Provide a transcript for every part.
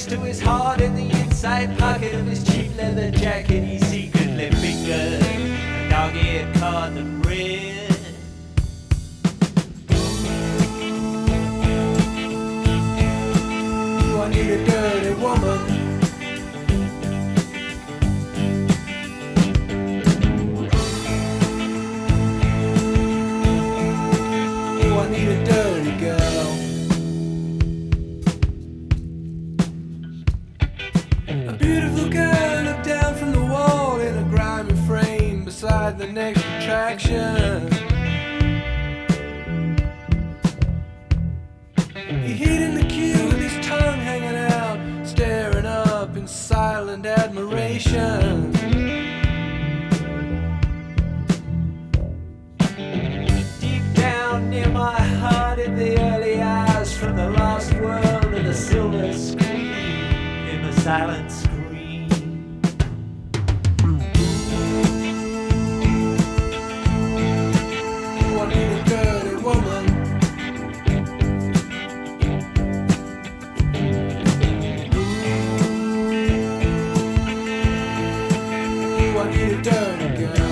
next to his heart in the inside pocket of his cheap leather jacket. He secretly fingered a dog he had caught the bread. Ooh, I need a dirty woman. I need a dirty girl. A beautiful girl looked down from the wall in a grimy frame beside the next attraction. He hid in the queue with his tongue hanging out, staring up in silent admiration. Near my heart in the early hours from the lost world of the silver screen, in the silent screen. Ooh, I need a dirty woman. Ooh, I need a dirty girl.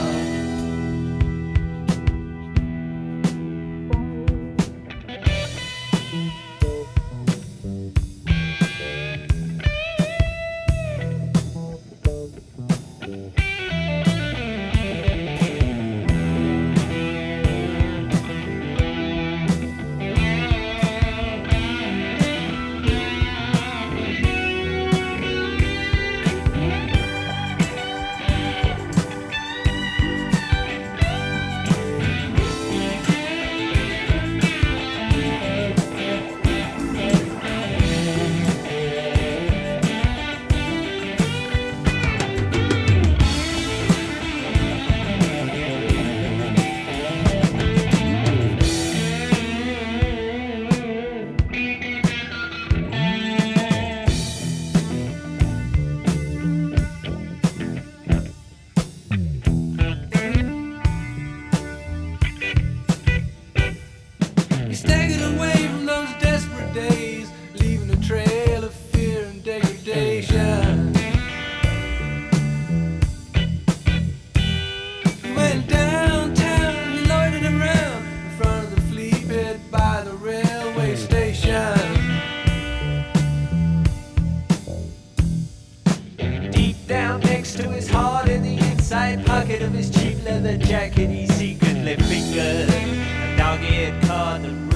He staggered away from those desperate days, leaving a trail of fear and degradation. He went downtown and he loitered around in front of the flea pit by the railway station. Deep down next to his heart in the inside pocket of his cheap leather jacket, he secretly fingered a dog he had caught the